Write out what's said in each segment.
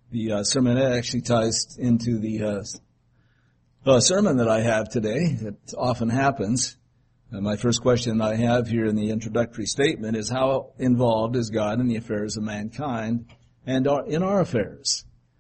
The sermonette actually ties into the sermon that I have today. It often happens. My first question I have here in the introductory statement is, how involved is God in the affairs of mankind and in our affairs?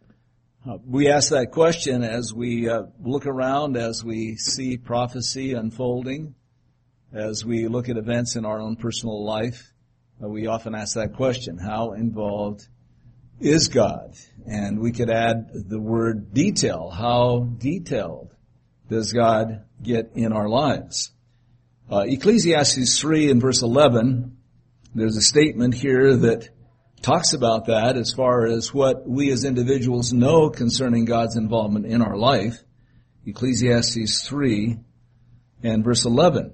We ask that question as we look around, as we see prophecy unfolding, as we look at events in our own personal life. We often ask that question, how involved is God? And we could add the word detail. How detailed does God get in our lives? Ecclesiastes 3 and verse 11, there's a statement here that talks about that as far as what we as individuals know concerning God's involvement in our life. Ecclesiastes 3 and verse 11.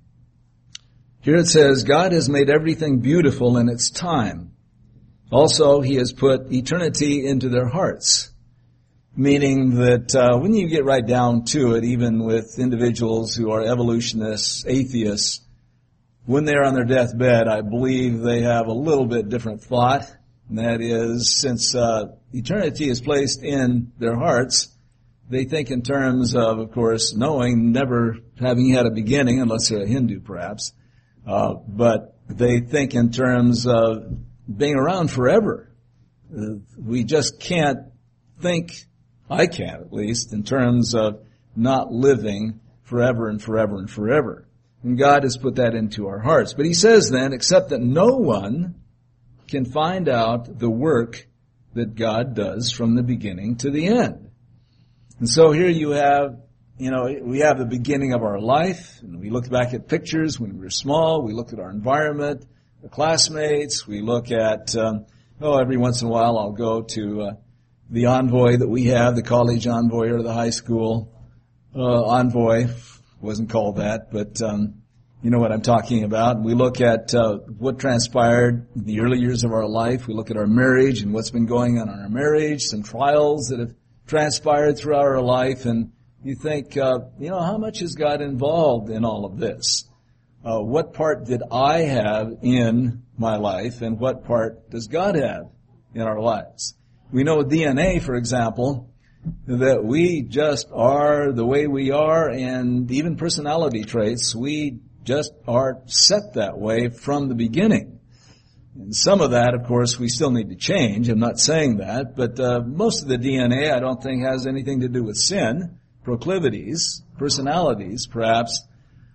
Here it says, God has made everything beautiful in its time. Also, He has put eternity into their hearts. Meaning that when you get right down to it, even with individuals who are evolutionists, atheists, when they're on their deathbed, I believe they have a little bit different thought. And that is, since eternity is placed in their hearts, they think in terms of course, knowing, never having had a beginning, unless they're a Hindu perhaps. But they think in terms of being around forever. We just can't think, I can't at least, in terms of not living forever and forever and forever. And God has put that into our hearts. But He says then, except that no one can find out the work that God does from the beginning to the end. And so here you have, we have the beginning of our life, and we look back at pictures when we were small, we look at our environment, the classmates, we look at, every once in a while I'll go to the envoy that we have, the college envoy or the high school envoy. Wasn't called that, but you know what I'm talking about. We look at what transpired in the early years of our life. We look at our marriage and what's been going on in our marriage, some trials that have transpired throughout our life, and you think, how much is God involved in all of this? What part did I have in my life, and what part does God have in our lives? We know with DNA, for example, that we just are the way we are, and even personality traits, we just are set that way from the beginning. And some of that, of course, we still need to change. I'm not saying that, but most of the DNA I don't think has anything to do with sin, proclivities, personalities, perhaps.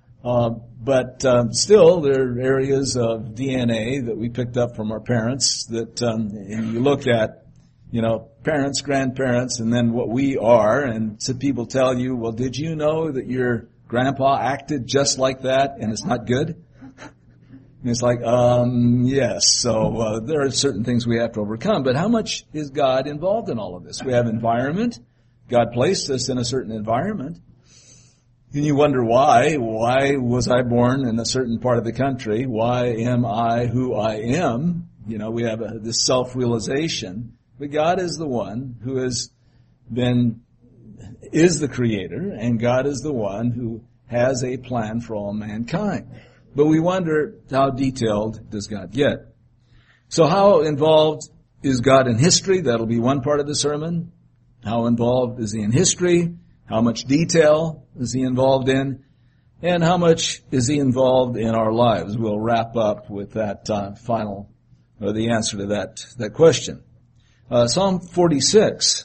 But still, there are areas of DNA that we picked up from our parents that and you look at, parents, grandparents, and then what we are, and some people tell you, well, did you know that your grandpa acted just like that, and it's not good? And it's like, yes. So there are certain things we have to overcome. But how much is God involved in all of this? We have environment. God placed us in a certain environment. And you wonder why. Why was I born in a certain part of the country? Why am I who I am? We have this self-realization. But God is the one who is the creator, and God is the one who has a plan for all mankind. But we wonder, how detailed does God get? So how involved is God in history? That'll be one part of the sermon. How involved is He in history? How much detail is He involved in? And how much is He involved in our lives? We'll wrap up with that the answer to that question. Psalm 46.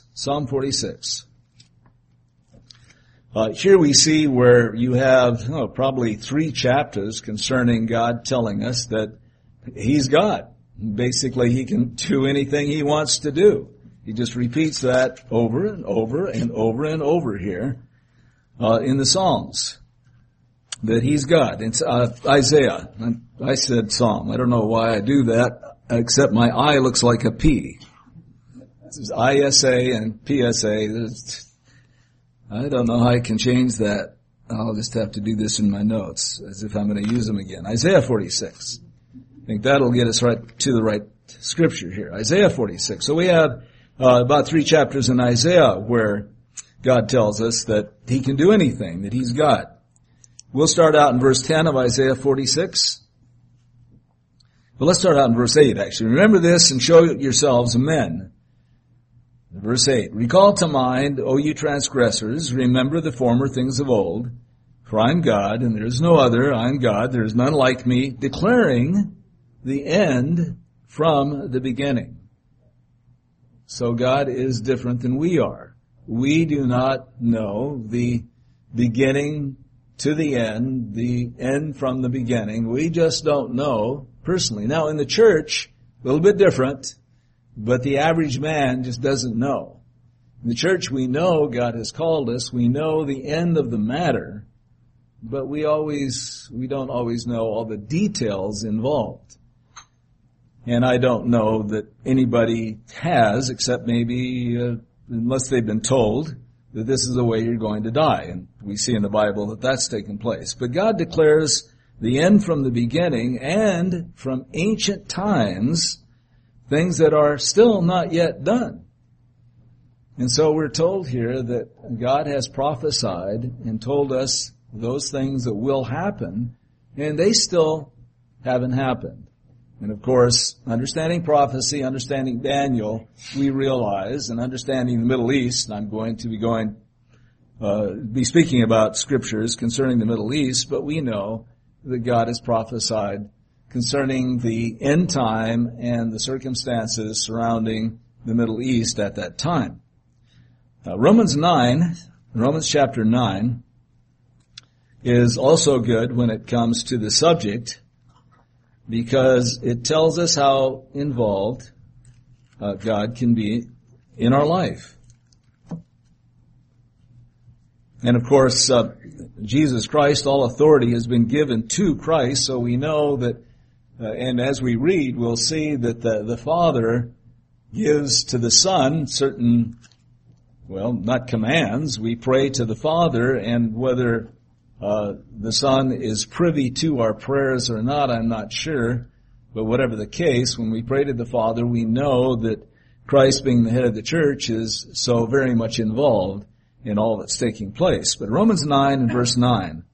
Here we see where you have probably 3 chapters concerning God telling us that He's God. Basically, He can do anything He wants to do. He just repeats that over and over and over and over here in the Psalms, that He's God. It's Isaiah. I said Psalm. I don't know why I do that, except my I looks like a P. This is ISA and PSA. I don't know how I can change that. I'll just have to do this in my notes as if I'm going to use them again. Isaiah 46. I think that'll get us right to the right scripture here. Isaiah 46. So we have about 3 chapters in Isaiah where God tells us that He can do anything, that He's God. We'll start out in verse 10 of Isaiah 46. Well, let's start out in verse 8, actually. Remember this and show yourselves men Verse 8, recall to mind, O you transgressors, remember the former things of old. For I am God, and there is no other. I am God, there is none like me, declaring the end from the beginning. So God is different than we are. We do not know the beginning to the end from the beginning. We just don't know personally. Now in the church, a little bit different, but the average man just doesn't know. In the church we know God has called us, we know the end of the matter, but we don't always know all the details involved. And I don't know that anybody has, except maybe, unless they've been told, that this is the way you're going to die. And we see in the Bible that that's taken place. But God declares the end from the beginning and from ancient times, things that are still not yet done. And so we're told here that God has prophesied and told us those things that will happen, and they still haven't happened. And of course, understanding prophecy, understanding Daniel, we realize, and understanding the Middle East, and I'm going to be speaking about scriptures concerning the Middle East, but we know that God has prophesied concerning the end time and the circumstances surrounding the Middle East at that time. Romans chapter 9 is also good when it comes to the subject, because it tells us how involved God can be in our life. And of course, Jesus Christ, all authority has been given to Christ, so we know that, and as we read, we'll see that the Father gives to the Son certain, not commands. We pray to the Father, and whether the Son is privy to our prayers or not, I'm not sure. But whatever the case, when we pray to the Father, we know that Christ, being the head of the church, is so very much involved in all that's taking place. But Romans 9 and verse 9.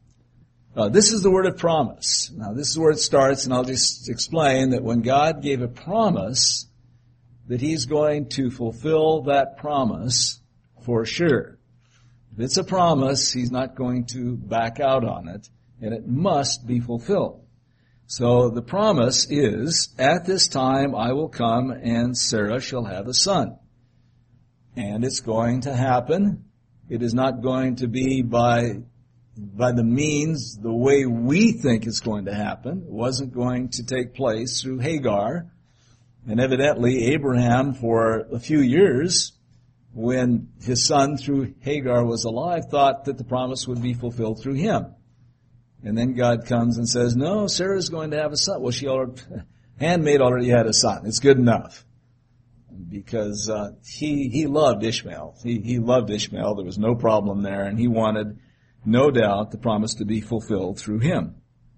This is the word of promise. Now this is where it starts, and I'll just explain that when God gave a promise, that He's going to fulfill that promise for sure. If it's a promise, He's not going to back out on it, and it must be fulfilled. So the promise is, at this time I will come and Sarah shall have a son. And it's going to happen. It is not going to be by the means, the way we think it's going to happen. It wasn't going to take place through Hagar. And evidently Abraham, for a few years, when his son through Hagar was alive, thought that the promise would be fulfilled through him. And then God comes and says, no, Sarah's going to have a son. Well, handmaid already had a son. It's good enough. Because he loved Ishmael. He loved Ishmael. There was no problem there. And he wanted, no doubt, the promise to be fulfilled through him.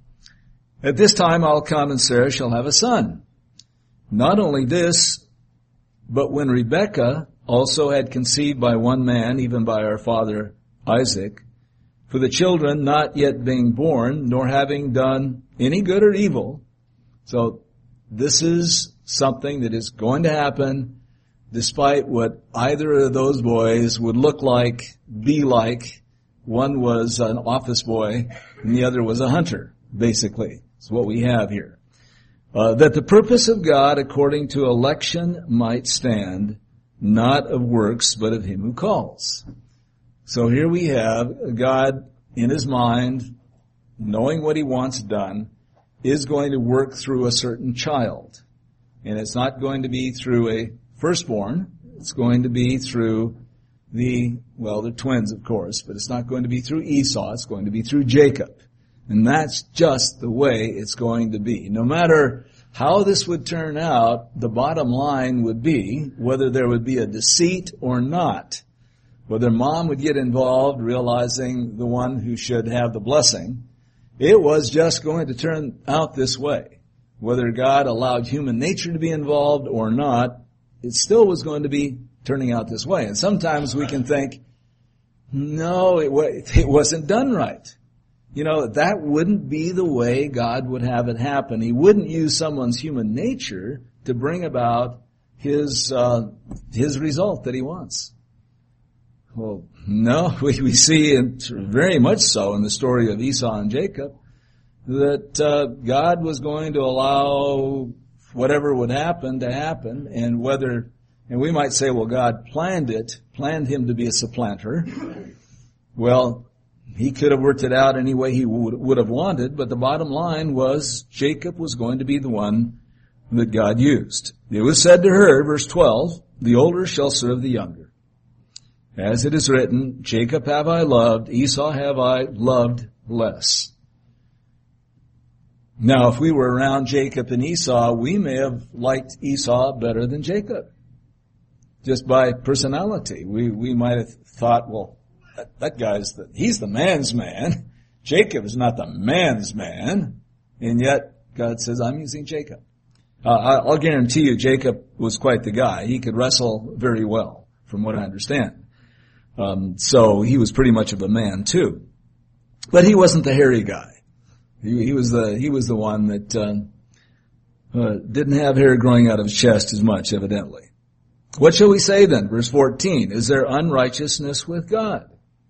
At this time I'll come and Sarah shall have a son. Not only this, but when Rebekah also had conceived by one man, even by our father Isaac, for the children not yet being born, nor having done any good or evil. So this is something that is going to happen despite what either of those boys would look like, be like. One was an office boy and the other was a hunter, basically. That's what we have here. That the purpose of God according to election might stand, not of works, but of him who calls. So here we have God in his mind, knowing what he wants done, is going to work through a certain child. And it's not going to be through a firstborn. It's going to be through they're twins, of course, but it's not going to be through Esau. It's going to be through Jacob. And that's just the way it's going to be. No matter how this would turn out, the bottom line would be whether there would be a deceit or not. Whether mom would get involved, realizing the one who should have the blessing. It was just going to turn out this way. Whether God allowed human nature to be involved or not, it still was going to be turning out this way. And sometimes we can think, no, it wasn't done right. That wouldn't be the way God would have it happen. He wouldn't use someone's human nature to bring about his result that he wants. Well, no, we see it very much so in the story of Esau and Jacob that God was going to allow whatever would happen to happen, and we might say, well, God planned him to be a supplanter. Well, he could have worked it out any way he would have wanted, but the bottom line was Jacob was going to be the one that God used. It was said to her, verse 12, the older shall serve the younger. As it is written, Jacob have I loved, Esau have I loved less. Now, if we were around Jacob and Esau, we may have liked Esau better than Jacob. Just by personality. We might have thought, well, that guy's he's the man's man. Jacob is not the man's man. And yet, God says, I'm using Jacob. I'll guarantee you Jacob was quite the guy. He could wrestle very well, from what I understand. So he was pretty much of a man too. But he wasn't the hairy guy. He was the one that didn't have hair growing out of his chest as much, evidently. What shall we say then? Verse 14, is there unrighteousness with God?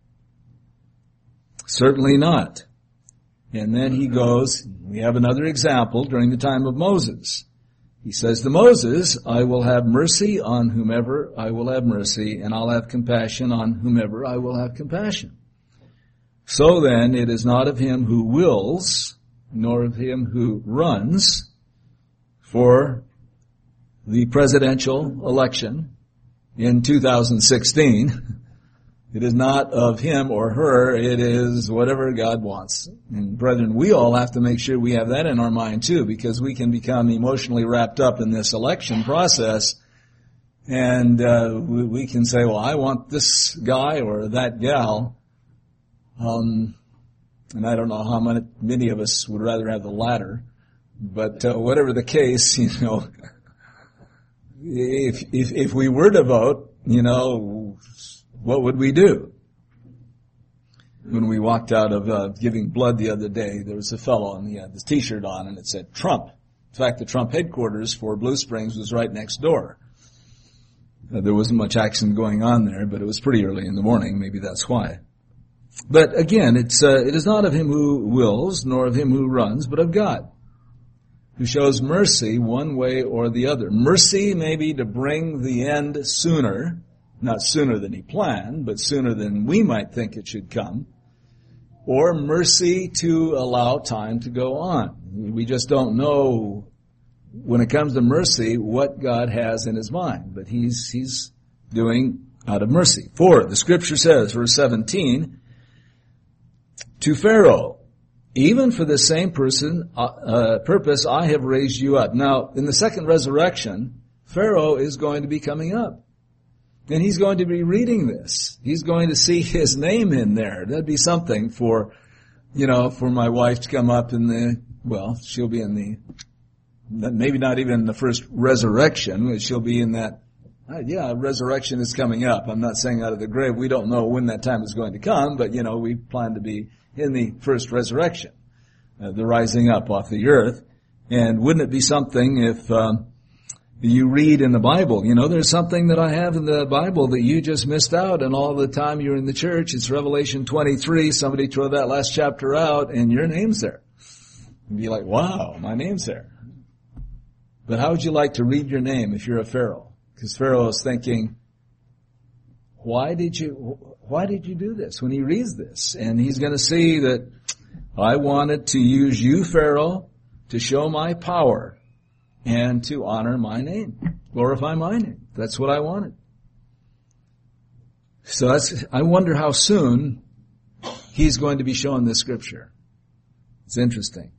Certainly not. And then he goes, we have another example during the time of Moses. He says to Moses, I will have mercy on whomever I will have mercy, and I'll have compassion on whomever I will have compassion. So then, it is not of him who wills, nor of him who runs for the presidential election in 2016. It is not of him or her, it is whatever God wants. And brethren, we all have to make sure we have that in our mind too, because we can become emotionally wrapped up in this election process, and we can say, well, I want this guy or that gal, and I don't know how many of us would rather have the latter, but whatever the case, if we were to vote, what would we do? When we walked out of giving blood the other day, there was a fellow and he had this T-shirt on and it said Trump. In fact, the Trump headquarters for Blue Springs was right next door. There wasn't much action going on there, but it was pretty early in the morning. Maybe that's why. But again, it is not of him who wills, nor of him who runs, but of God, who shows mercy one way or the other. Mercy maybe to bring the end sooner, not sooner than he planned, but sooner than we might think it should come, or mercy to allow time to go on. We just don't know, when it comes to mercy, what God has in his mind, but he's doing out of mercy. For the scripture says, verse 17, to Pharaoh, even for the same purpose I have raised you up. Now, in the second resurrection, Pharaoh is going to be coming up. And he's going to be reading this. He's going to see his name in there. That'd be something for my wife to come up she'll be in maybe not even in the first resurrection, she'll be in that, resurrection is coming up. I'm not saying out of the grave. We don't know when that time is going to come, but we plan to be in the first resurrection, the rising up off the earth. And wouldn't it be something if you read in the Bible, there's something that I have in the Bible that you just missed out, and all the time you're in the church, it's Revelation 23, somebody throw that last chapter out, and your name's there. You'd be like, wow, my name's there. But how would you like to read your name if you're a Pharaoh? Because Pharaoh is thinking, why did you do this? When he reads this, and he's going to see that I wanted to use you, Pharaoh, to show my power and to honor my name, glorify my name. That's what I wanted. So I wonder how soon he's going to be showing this scripture. It's interesting.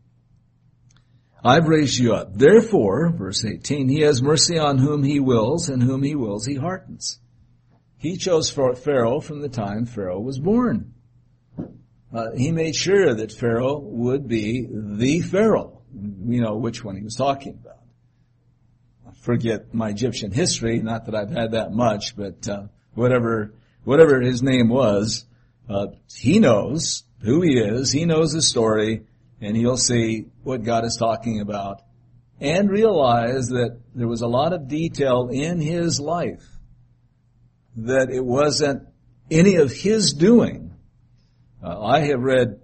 I've raised you up. Therefore, verse 18, he has mercy on whom he wills, and whom he wills he hardens. He chose Pharaoh from the time Pharaoh was born. He made sure that Pharaoh would be the Pharaoh. We know which one he was talking about. I forget my Egyptian history, not that I've had that much, but whatever his name was, he knows who he is, he knows the story, and he'll see what God is talking about and realize that there was a lot of detail in his life, that it wasn't any of his doing. I have read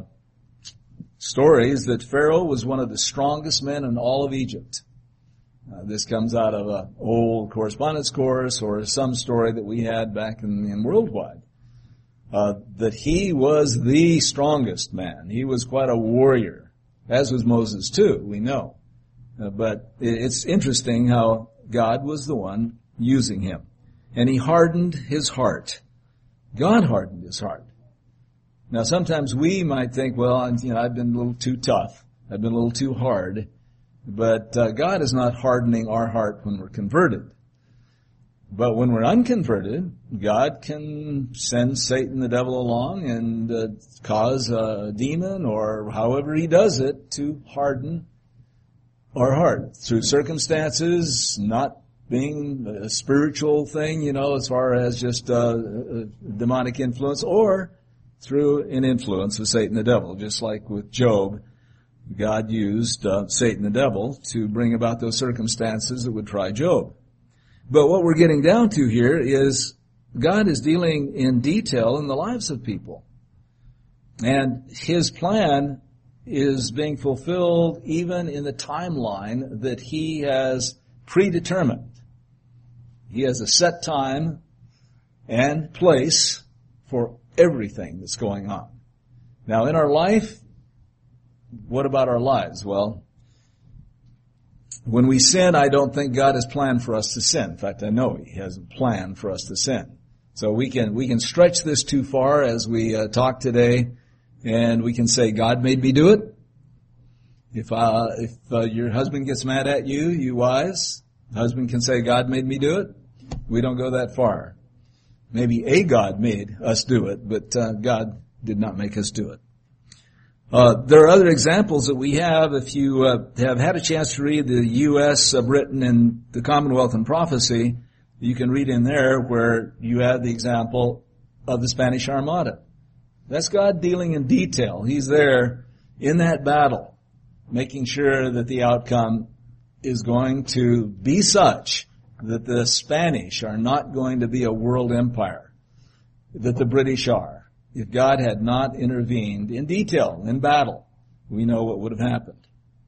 stories that Pharaoh was one of the strongest men in all of Egypt. This comes out of an old correspondence course or some story that we had back in Worldwide. That he was the strongest man. He was quite a warrior, as was Moses too, we know. But it's interesting how God was the one using him. And he hardened his heart. God hardened his heart. Now sometimes we might think, well, I've been a little too tough. I've been a little too hard. But God is not hardening our heart when we're converted. But when we're unconverted, God can send Satan, the devil, along and cause a demon or however he does it to harden our heart through circumstances, not being a spiritual thing, as far as just a demonic influence, or through an influence of Satan the devil. Just like with Job, God used Satan the devil to bring about those circumstances that would try Job. But what we're getting down to here is God is dealing in detail in the lives of people. And his plan is being fulfilled even in the timeline that he has predetermined. He has a set time and place for everything that's going on. Now, in our life, what about our lives? Well, when we sin, I don't think God has planned for us to sin. In fact, I know he hasn't planned for us to sin. So we can stretch this too far as we talk today, and we can say, God made me do it. If your husband gets mad at you, you wives, the husband can say, God made me do it. We don't go that far. Maybe a God made us do it, but God did not make us do it. There are other examples that we have. If you have had a chance to read the U.S., Britain, and the Commonwealth and Prophecy, you can read in there where you have the example of the Spanish Armada. That's God dealing in detail. He's there in that battle, making sure that the outcome is going to be such that the Spanish are not going to be a world empire, that the British are. If God had not intervened in detail, in battle, we know what would have happened.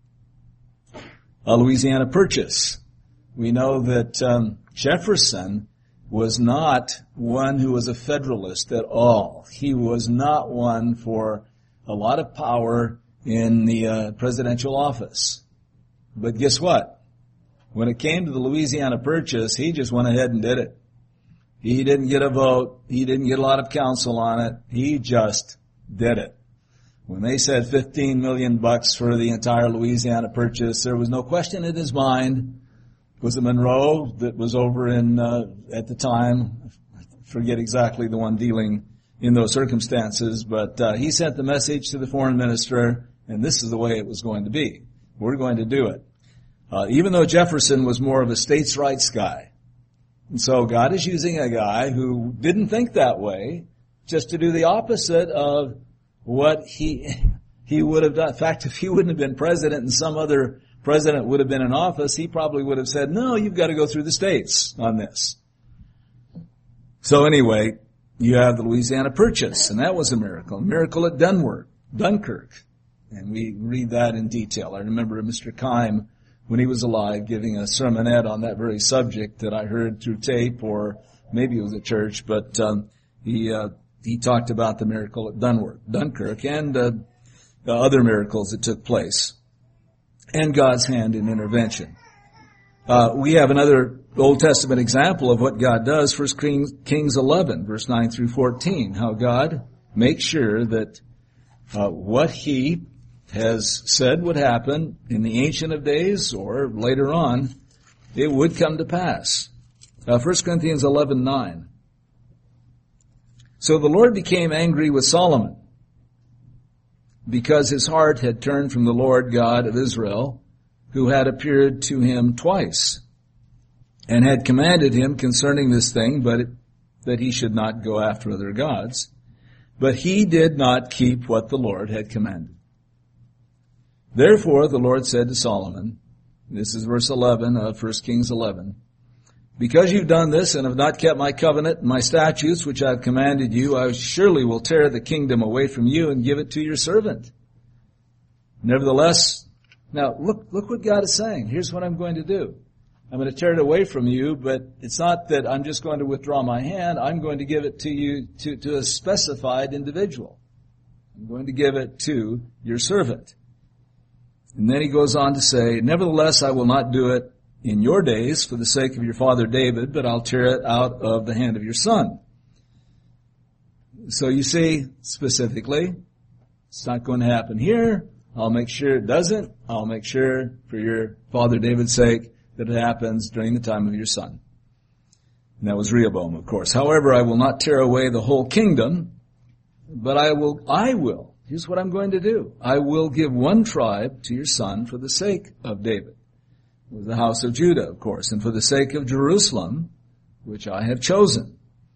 A Louisiana Purchase. We know that Jefferson was not one who was a Federalist at all. He was not one for a lot of power in the presidential office. But guess what? When it came to the Louisiana Purchase, he just went ahead and did it. He didn't get a vote. He didn't get a lot of counsel on it. He just did it. When they said $15 million for the entire Louisiana Purchase, there was no question in his mind. Was it Monroe that was over in, at the time? I forget exactly the one dealing in those circumstances, but he sent the message to the foreign minister, and this is the way it was going to be. We're going to do it. Even though Jefferson was more of a states' rights guy. And so God is using a guy who didn't think that way just to do the opposite of what he would have done. In fact, if he wouldn't have been president and some other president would have been in office, he probably would have said, no, you've got to go through the states on this. So anyway, you have the Louisiana Purchase, and that was a miracle at Dunkirk. And we read that in detail. I remember Mr. Keim, when he was alive, giving a sermonette on that very subject that I heard through tape, or maybe it was at church, but he talked about the miracle at Dunkirk and other miracles that took place, and God's hand in intervention. We have another Old Testament example of what God does, 1 Kings 11, verse 9 through 14, how God makes sure that what he has said would happen in the Ancient of Days or later on, it would come to pass. 1 Corinthians 11:9. So the Lord became angry with Solomon because his heart had turned from the Lord God of Israel, who had appeared to him twice and had commanded him concerning this thing, but that he should not go after other gods. But he did not keep what the Lord had commanded. Therefore the Lord said to Solomon, This is verse 11 of 1 Kings 11. Because you've done this and have not kept my covenant and my statutes, which I have commanded you, I surely will tear the kingdom away from you and give it to your servant. Nevertheless, now look what God is saying. Here's what I'm going to do. I'm going to tear it away from you, but it's not that I'm just going to withdraw my hand. I'm going to give it to you, to a specified individual. I'm going to give it to your servant. And then he goes on to say, nevertheless, I will not do it in your days for the sake of your father David, but I'll tear it out of the hand of your son. So you see, specifically, it's not going to happen here. I'll make sure it doesn't. I'll make sure for your father David's sake that it happens during the time of your son. And that was Rehoboam, of course. However, I will not tear away the whole kingdom, but I will. Here's what I'm going to do. I will give one tribe to your son for the sake of David, the house of Judah, of course, and for the sake of Jerusalem, which I have chosen.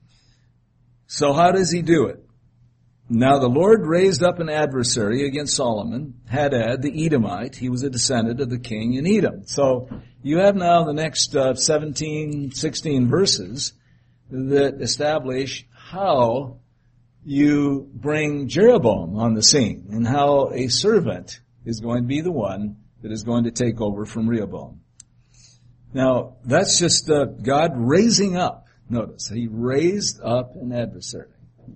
So how does he do it? Now the Lord raised up an adversary against Solomon, Hadad the Edomite. He was a descendant of the king in Edom. So you have now the next 17, 16 verses that establish how you bring Jeroboam on the scene and how a servant is going to be the one that is going to take over from Rehoboam. Now, that's just God raising up. Notice, he raised up an adversary.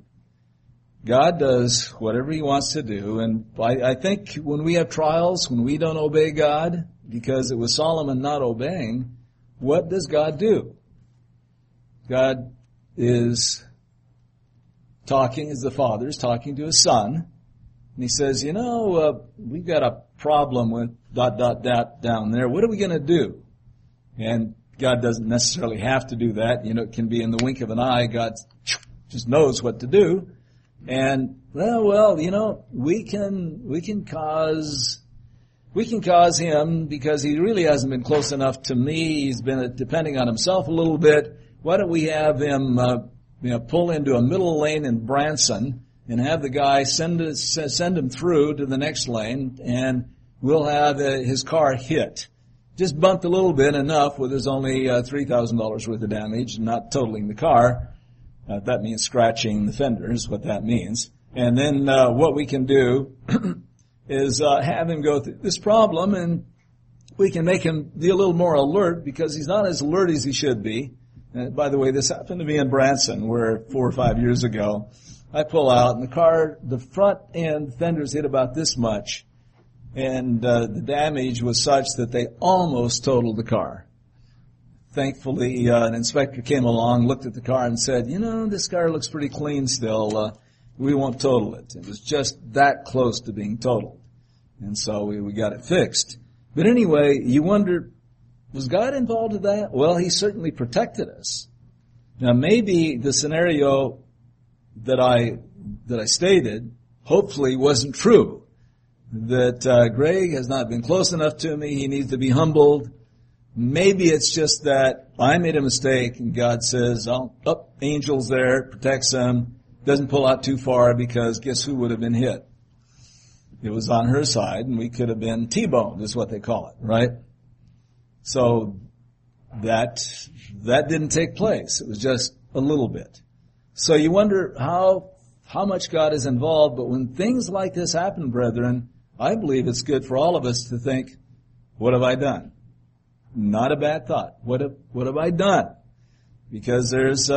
God does whatever he wants to do, and I think when we have trials, when we don't obey God, because it was Solomon not obeying, what does God do? God is talking, as the father is talking to his son, and he says, we've got a problem with ... down there. What are we going to do? And God doesn't necessarily have to do that. It can be in the wink of an eye. God just knows what to do. And, we can cause him, because he really hasn't been close enough to me. He's been depending on himself a little bit. Why don't we have him, pull into a middle lane in Branson and have the guy send him through to the next lane, and we'll have his car hit. Just bumped a little bit, enough where there's only $3,000 worth of damage, not totaling the car. That means scratching the fender is what that means. And then what we can do is have him go through this problem, and we can make him be a little more alert, because he's not as alert as he should be. By the way, this happened to me in Branson, where 4 or 5 years ago, I pull out, and the front end fenders hit about this much, and the damage was such that they almost totaled the car. Thankfully, an inspector came along, looked at the car, and said, this car looks pretty clean still. We won't total it. It was just that close to being totaled. And so we got it fixed. But anyway, you wonder, was God involved in that? Well, he certainly protected us. Now, maybe the scenario that I stated hopefully wasn't true. That Greg has not been close enough to me. He needs to be humbled. Maybe it's just that I made a mistake, and God says, angel's there, protects him, doesn't pull out too far, because guess who would have been hit? It was on her side, and we could have been T-boned, is what they call it, right? So that didn't take place. It was just a little bit. So you wonder how much God is involved, but when things like this happen, brethren, I believe it's good for all of us to think, what have I done? Not a bad thought. What have I done? Because there's,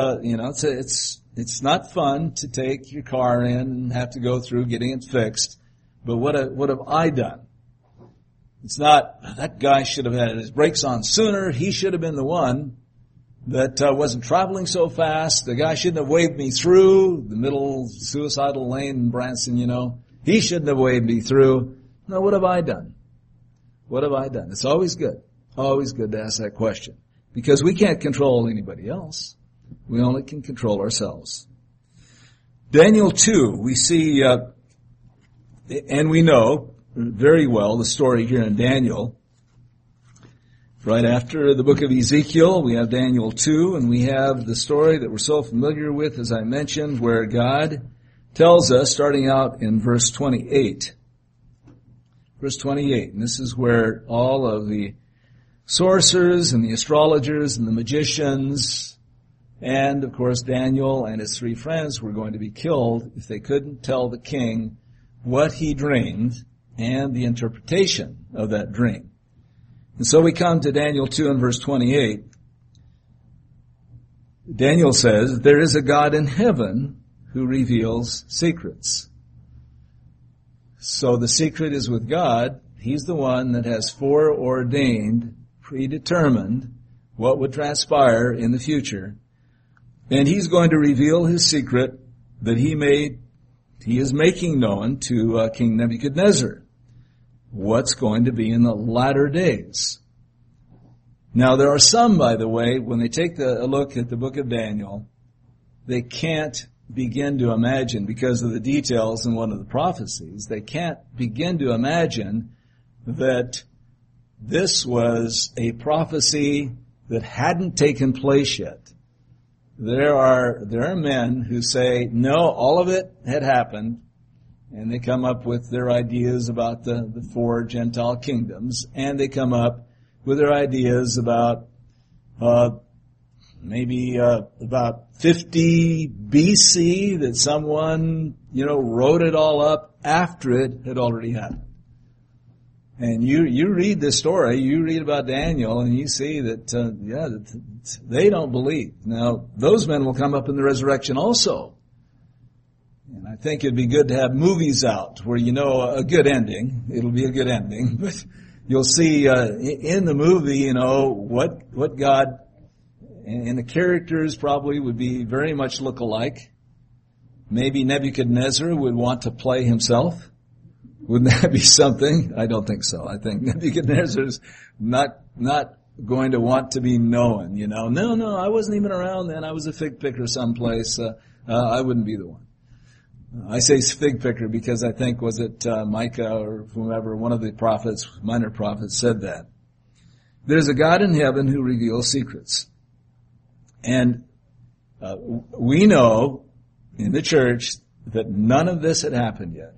it's not fun to take your car in and have to go through getting it fixed. But what have I done? It's not, that guy should have had his brakes on sooner. He should have been the one that wasn't traveling so fast. The guy shouldn't have waved me through the middle suicidal lane in Branson, He shouldn't have waved me through. No, what have I done? What have I done? It's always good. Always good to ask that question, because we can't control anybody else. We only can control ourselves. Daniel 2, we see, and we know very well the story here in Daniel. Right after the book of Ezekiel, we have Daniel 2, and we have the story that we're so familiar with, as I mentioned, where God tells us, starting out in verse 28. Verse 28, and this is where all of the sorcerers and the astrologers and the magicians, and of course Daniel and his 3 friends were going to be killed if they couldn't tell the king what he dreamed and the interpretation of that dream. And so we come to Daniel 2 and verse 28. Daniel says, there is a God in heaven who reveals secrets. So the secret is with God. He's the one that has foreordained, predetermined what would transpire in the future. And he's going to reveal his secret that he is making known to King Nebuchadnezzar. What's going to be in the latter days. Now there are some, by the way, when they take a look at the book of Daniel, they can't begin to imagine, because of the details in one of the prophecies, they can't begin to imagine that this was a prophecy that hadn't taken place yet. There are men who say, no, all of it had happened, and they come up with their ideas about the 4 Gentile kingdoms, and they come up with their ideas about maybe about 50 BC that someone, wrote it all up after it had already happened. And you read this story, you read about Daniel, and you see that, they don't believe. Now, those men will come up in the resurrection also. And I think it'd be good to have movies out where a good ending. It'll be a good ending, but you'll see in the movie, what God, and the characters probably would be very much look-alike. Maybe Nebuchadnezzar would want to play himself. Wouldn't that be something? I don't think so. I think Nebuchadnezzar's not going to want to be known, No, I wasn't even around then. I was a fig picker someplace. I wouldn't be the one. I say fig picker because I think, was it Micah or whomever, one of the prophets, minor prophets, said that. There's a God in heaven who reveals secrets. And we know in the church that none of this had happened yet.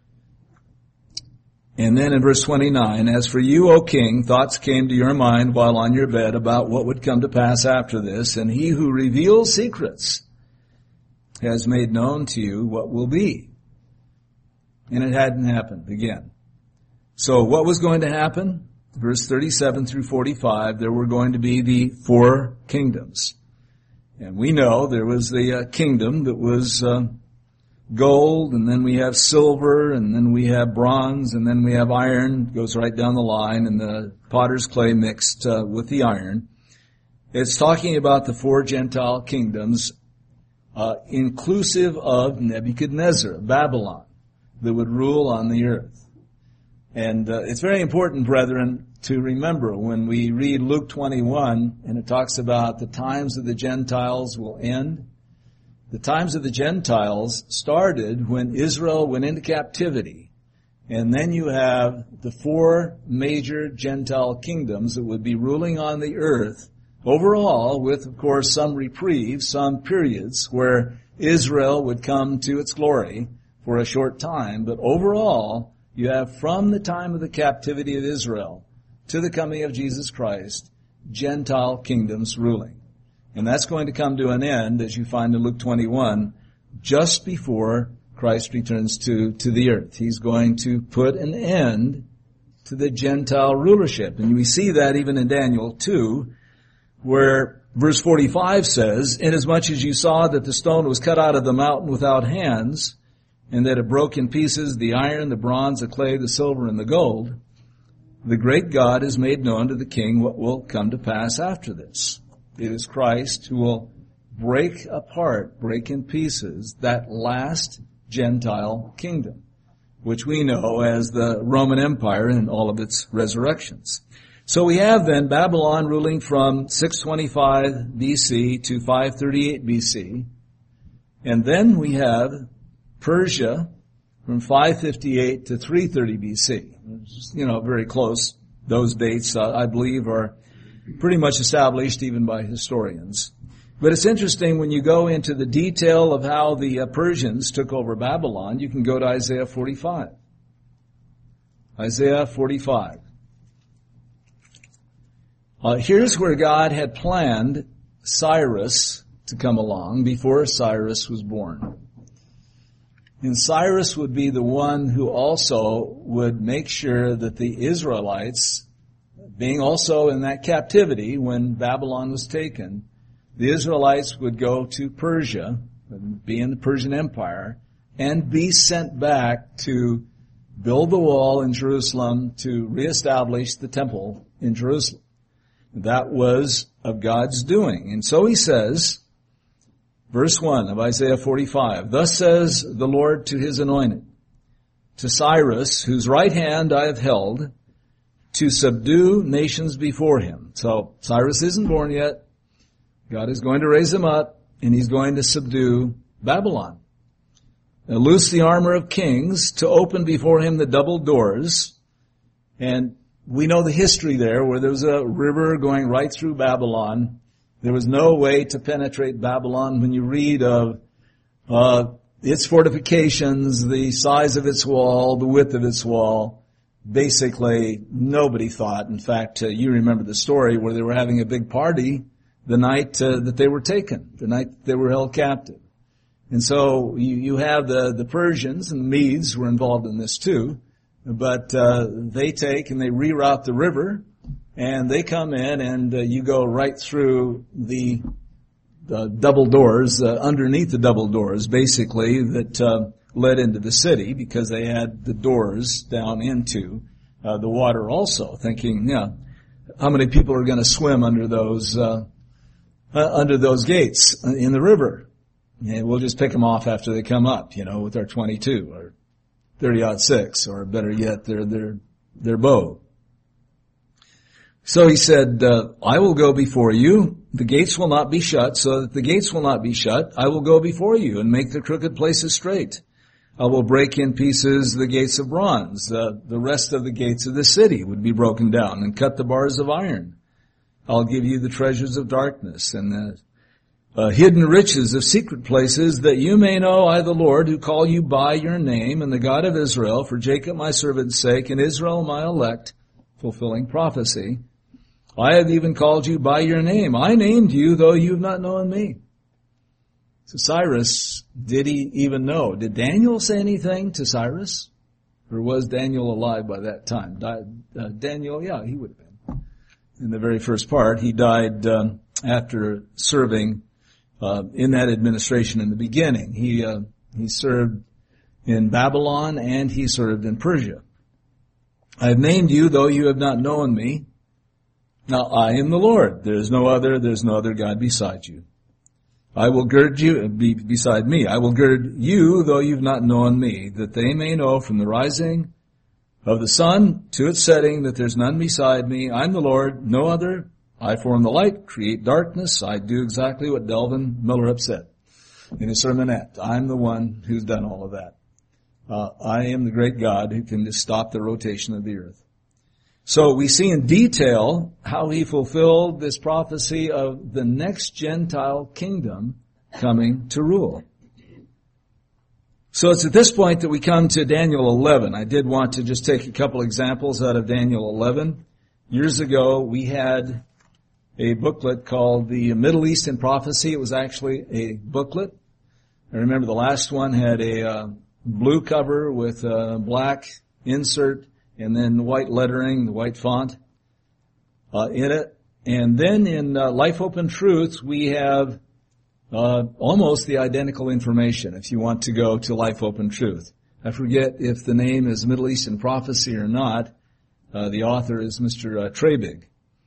And then in verse 29, as for you, O king, thoughts came to your mind while on your bed about what would come to pass after this, and he who reveals secrets has made known to you what will be. And it hadn't happened again. So what was going to happen? Verse 37 through 45, there were going to be the 4 kingdoms. And we know there was the kingdom that was gold, and then we have silver, and then we have bronze, and then we have iron. It goes right down the line, and the potter's clay mixed with the iron. It's talking about the 4 Gentile kingdoms, inclusive of Nebuchadnezzar, Babylon, that would rule on the earth. And it's very important, brethren, to remember when we read Luke 21, and it talks about the times of the Gentiles will end. The times of the Gentiles started when Israel went into captivity. And then you have the 4 major Gentile kingdoms that would be ruling on the earth overall, with, of course, some reprieve, some periods where Israel would come to its glory for a short time. But overall, you have from the time of the captivity of Israel to the coming of Jesus Christ, Gentile kingdoms ruling. And that's going to come to an end, as you find in Luke 21, just before Christ returns to the earth. He's going to put an end to the Gentile rulership. And we see that even in Daniel 2, where verse 45 says, inasmuch as you saw that the stone was cut out of the mountain without hands, and that it broke in pieces the iron, the bronze, the clay, the silver, and the gold, the great God has made known to the king what will come to pass after this. It is Christ who will break apart, break in pieces, that last Gentile kingdom, which we know as the Roman Empire and all of its resurrections. So we have then Babylon ruling from 625 BC to 538 BC. And then we have Persia from 558 to 330 BC. Very close. Those dates, I believe, are pretty much established even by historians. But it's interesting when you go into the detail of how the Persians took over Babylon, you can go to Isaiah 45. Isaiah 45. Here's where God had planned Cyrus to come along before Cyrus was born. And Cyrus would be the one who also would make sure that the Israelites, being also in that captivity when Babylon was taken, the Israelites would go to Persia, be in the Persian Empire, and be sent back to build the wall in Jerusalem to reestablish the temple in Jerusalem. That was of God's doing. And so he says, verse 1 of Isaiah 45, "Thus says the Lord to his anointed, to Cyrus, whose right hand I have held, to subdue nations before him." So Cyrus isn't born yet. God is going to raise him up, and he's going to subdue Babylon. Now, loose the armor of kings, to open before him the double doors. And we know the history there, where there was a river going right through Babylon. There was no way to penetrate Babylon. When you read of its fortifications, the size of its wall, the width of its wall, basically nobody thought. In fact, you remember the story where they were having a big party the night that they were taken, the night that they were held captive. And so you have the Persians, and the Medes were involved in this too, but they take and they reroute the river, and they come in, and you go right through the double doors, underneath the double doors, basically, that led into the city, because they had the doors down into the water also, thinking, how many people are going to swim under those gates in the river? And we'll just pick them off after they come up, with our 22 or 30-06, or better yet, their bow. So he said, I will go before you. The gates will not be shut, so that the gates will not be shut. I will go before you and make the crooked places straight. I will break in pieces the gates of bronze. The rest of the gates of the city would be broken down, and cut the bars of iron. I'll give you the treasures of darkness and the hidden riches of secret places, that you may know I, the Lord, who call you by your name, and the God of Israel, for Jacob my servant's sake, and Israel my elect, fulfilling prophecy. I have even called you by your name. I named you, though you have not known me. So Cyrus, did he even know? Did Daniel say anything to Cyrus? Or was Daniel alive by that time? Daniel, he would have been. In the very first part, he died after serving in that administration in the beginning. He served in Babylon, and he served in Persia. I have named you, though you have not known me. Now I am the Lord. There's no other God beside you. I will gird you, beside me. I will gird you, though you've not known me, that they may know from the rising of the sun to its setting that there's none beside me. I'm the Lord, no other. I form the light, create darkness. I do exactly what Delvin Miller said in his sermonette. I'm the one who's done all of that. I am the great God who can just stop the rotation of the earth. So we see in detail how he fulfilled this prophecy of the next Gentile kingdom coming to rule. So it's at this point that we come to Daniel 11. I did want to just take a couple examples out of Daniel 11. Years ago, we had a booklet called The Middle East in Prophecy. It was actually a booklet. I remember the last one had a blue cover with a black insert, and then white lettering, the white font in it. And then in Life Open Truth, we have almost the identical information if you want to go to Life Open Truth. I forget if the name is Middle Eastern Prophecy or not. The author is Mr. Trabig,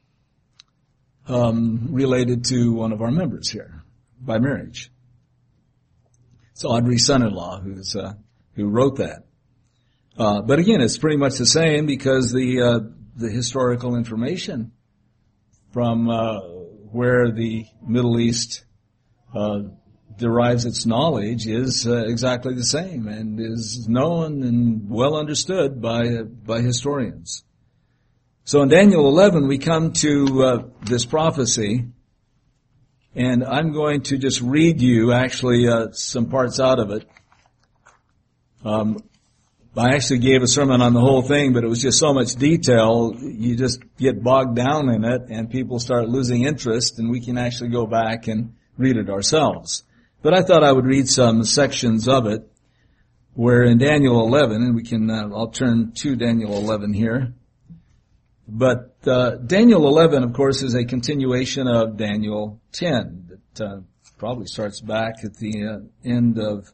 related to one of our members here by marriage. It's Audrey's son-in-law who wrote that. But again, it's pretty much the same, because the historical information from where the Middle East derives its knowledge is exactly the same, and is known and well understood by historians. So in Daniel 11, we come to this prophecy, and I'm going to just read you actually some parts out of it. I actually gave a sermon on the whole thing, but it was just so much detail, you just get bogged down in it, and people start losing interest, and we can actually go back and read it ourselves. But I thought I would read some sections of it, where in Daniel 11, and we can, I'll turn to Daniel 11 here. But Daniel 11, of course, is a continuation of Daniel 10 that probably starts back at the end of,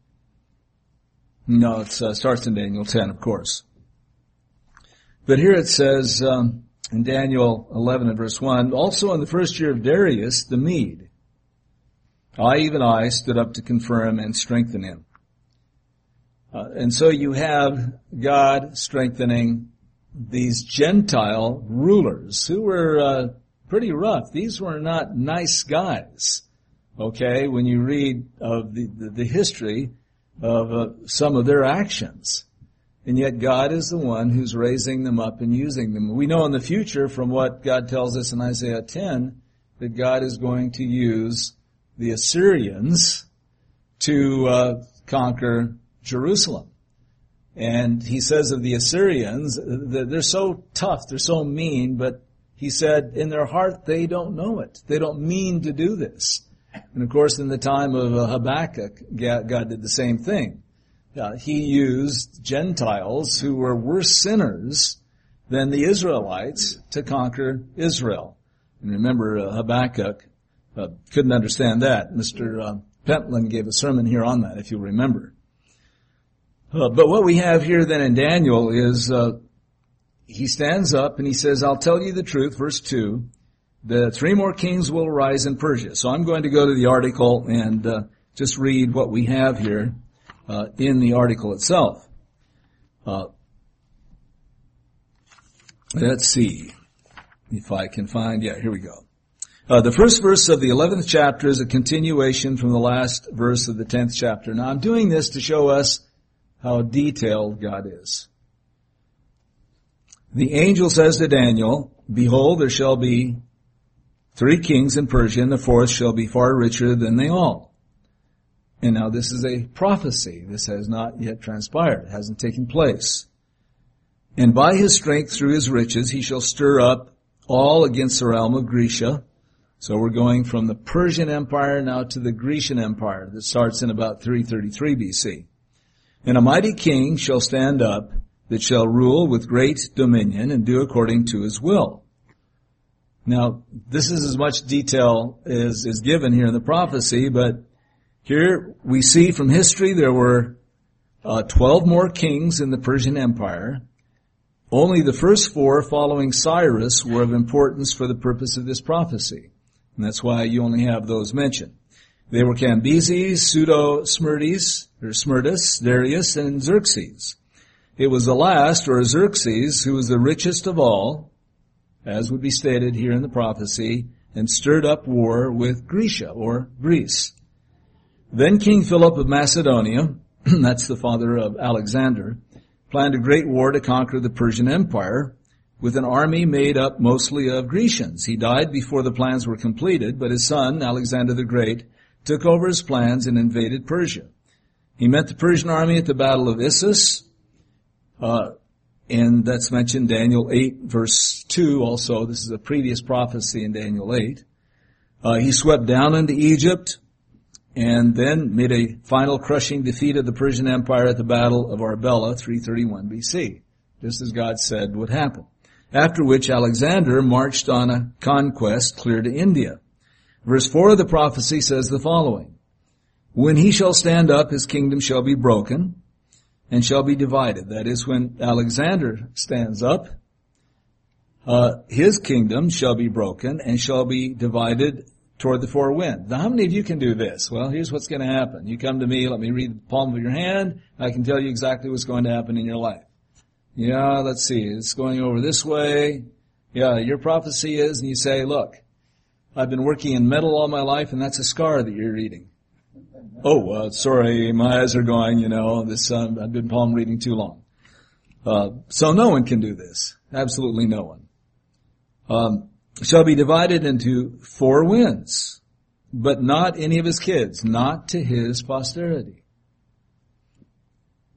no, it starts in Daniel 10, of course. But here it says in Daniel 11 and verse 1, also in the first year of Darius the Mede, even I stood up to confirm and strengthen him. And so you have God strengthening these Gentile rulers who were pretty rough. These were not nice guys. Okay, when you read of the history of some of their actions. And yet God is the one who's raising them up and using them. We know in the future from what God tells us in Isaiah 10 that God is going to use the Assyrians to conquer Jerusalem. And he says of the Assyrians that they're so tough, they're so mean, but he said in their heart they don't know it. They don't mean to do this. And of course, in the time of Habakkuk, God did the same thing. He used Gentiles who were worse sinners than the Israelites to conquer Israel. And remember, Habakkuk couldn't understand that. Mr. Pentland gave a sermon here on that, if you remember. But what we have here then in Daniel is he stands up and he says, I'll tell you the truth, verse 2. The 3 more kings will arise in Persia. So I'm going to go to the article and just read what we have here in the article itself. Let's see if I can find, here we go. The first verse of the 11th chapter is a continuation from the last verse of the 10th chapter. Now I'm doing this to show us how detailed God is. The angel says to Daniel, behold, there shall be 3 kings in Persia, and the 4th shall be far richer than they all. And now this is a prophecy. This has not yet transpired. It hasn't taken place. And by his strength through his riches he shall stir up all against the realm of Grecia. So we're going from the Persian Empire now to the Grecian Empire that starts in about 333 BC. And a mighty king shall stand up that shall rule with great dominion and do according to his will. Now, this is as much detail as is given here in the prophecy, but here we see from history there were 12 more kings in the Persian Empire. Only the first 4 following Cyrus were of importance for the purpose of this prophecy. And that's why you only have those mentioned. They were Cambyses, Smerdis, Darius, and Xerxes. It was the last, or Xerxes, who was the richest of all, as would be stated here in the prophecy, and stirred up war with Grecia, or Greece. Then King Philip of Macedonia, that's the father of Alexander, planned a great war to conquer the Persian Empire with an army made up mostly of Grecians. He died before the plans were completed, but his son, Alexander the Great, took over his plans and invaded Persia. He met the Persian army at the Battle of Issus, and that's mentioned Daniel 8 verse 2 also. This is a previous prophecy in Daniel 8. He swept down into Egypt and then made a final crushing defeat of the Persian Empire at the Battle of Arbela, 331 BC, just as God said would happen. After which Alexander marched on a conquest clear to India. Verse 4 of the prophecy says the following: when he shall stand up, his kingdom shall be broken and shall be divided. That is, when Alexander stands up, his kingdom shall be broken and shall be divided toward the 4 winds. Now, how many of you can do this? Well, here's what's going to happen. You come to me, let me read the palm of your hand. I can tell you exactly what's going to happen in your life. Yeah, let's see. It's going over this way. Yeah, your prophecy is, and you say, look, I've been working in metal all my life, and that's a scar that you're reading. Oh, sorry, my eyes are going, I've been palm reading too long. So no one can do this. Absolutely no one. Shall be divided into 4 winds, but not any of his kids, not to his posterity.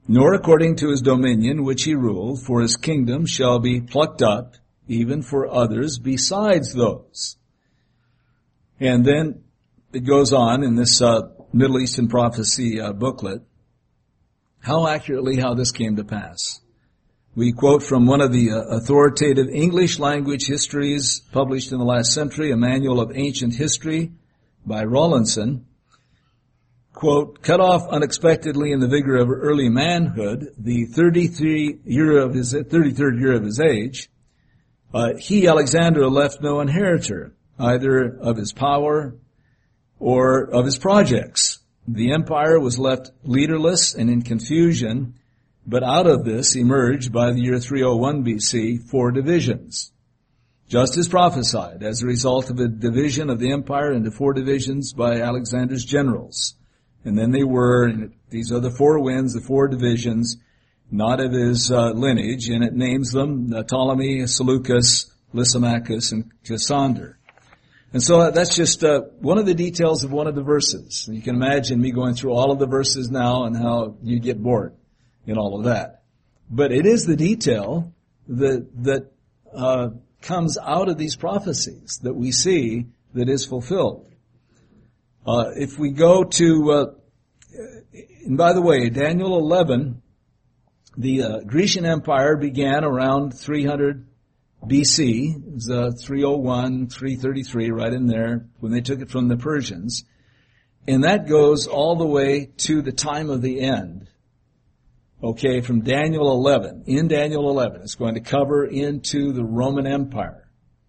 nor according to his dominion which he ruled, for his kingdom shall be plucked up, even for others besides those. And then it goes on in this Middle Eastern prophecy booklet, how accurately how this came to pass. We quote from one of the authoritative English language histories published in the last century, a manual of ancient history by Rawlinson. Quote, cut off unexpectedly in the vigor of early manhood, the 33rd year of his age, he, Alexander, left no inheritor, either of his power or of his projects. The empire was left leaderless and in confusion, but out of this emerged by the year 301 BC 4 divisions, just as prophesied as a result of a division of the empire into 4 divisions by Alexander's generals. And then these are the 4 winds, the 4 divisions, not of his lineage, and it names them Ptolemy, Seleucus, Lysimachus, and Cassander. And so that's just one of the details of one of the verses. You can imagine me going through all of the verses now and how you get bored in all of that. But it is the detail that comes out of these prophecies that we see that is fulfilled. If we go to, and by the way, Daniel 11, the Grecian Empire began around 300 BC. It was 301, 333, right in there, when they took it from the Persians. And that goes all the way to the time of the end. Okay, from Daniel 11. In Daniel 11, it's going to cover into the Roman Empire.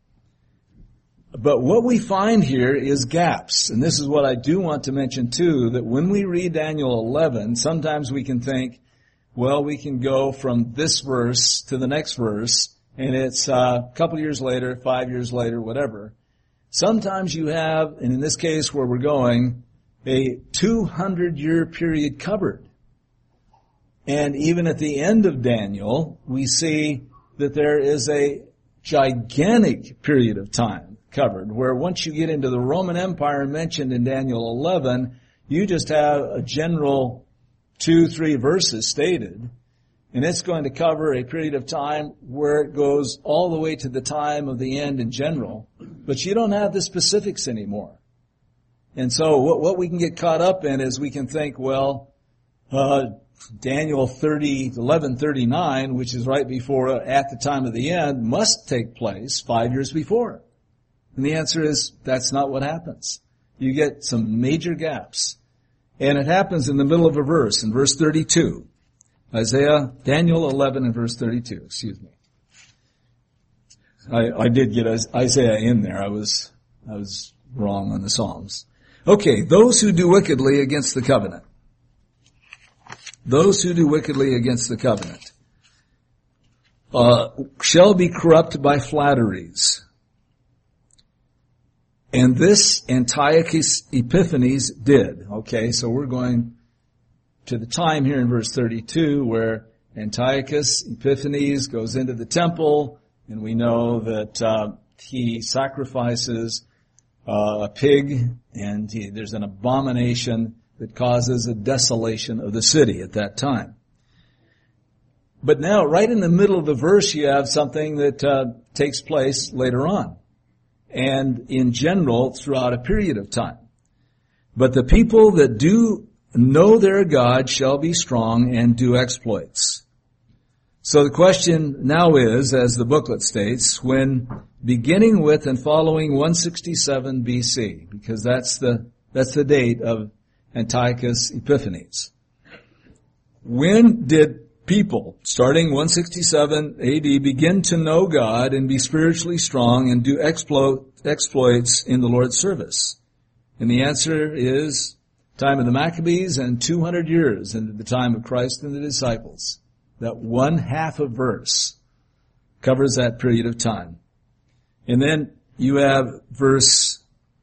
But what we find here is gaps. And this is what I do want to mention too, that when we read Daniel 11, sometimes we can think, well, we can go from this verse to the next verse, and it's a couple years later, 5 years later, whatever. Sometimes you have, and in this case where we're going, a 200-year period covered. And even at the end of Daniel, we see that there is a gigantic period of time covered, where once you get into the Roman Empire mentioned in Daniel 11, you just have a general 2-3 verses stated, and it's going to cover a period of time where it goes all the way to the time of the end in general, but you don't have the specifics anymore. And so what we can get caught up in is we can think, well, Daniel 11:39, which is right before, at the time of the end, must take place 5 years before. And the answer is, that's not what happens. You get some major gaps. And it happens in the middle of a verse, in verse 32. Daniel 11 and verse 32, excuse me. I did get Isaiah in there. I was wrong on the Psalms. Okay, those who do wickedly against the covenant. Those who do wickedly against the covenant shall be corrupt by flatteries. And this Antiochus Epiphanes did. Okay, so we're going to the time here in verse 32 where Antiochus Epiphanes goes into the temple, and we know that he sacrifices a pig, and there's an abomination that causes a desolation of the city at that time. But now, right in the middle of the verse, you have something that takes place later on, and in general throughout a period of time. But the people that do know their God shall be strong and do exploits. So the question now is, as the booklet states, when beginning with and following 167 BC, because that's the date of Antiochus Epiphanes. When did people, starting 167 AD, begin to know God and be spiritually strong and do exploits in the Lord's service? And the answer is time of the Maccabees and 200 years into the time of Christ and the disciples. That one half a verse covers that period of time. And then you have verse,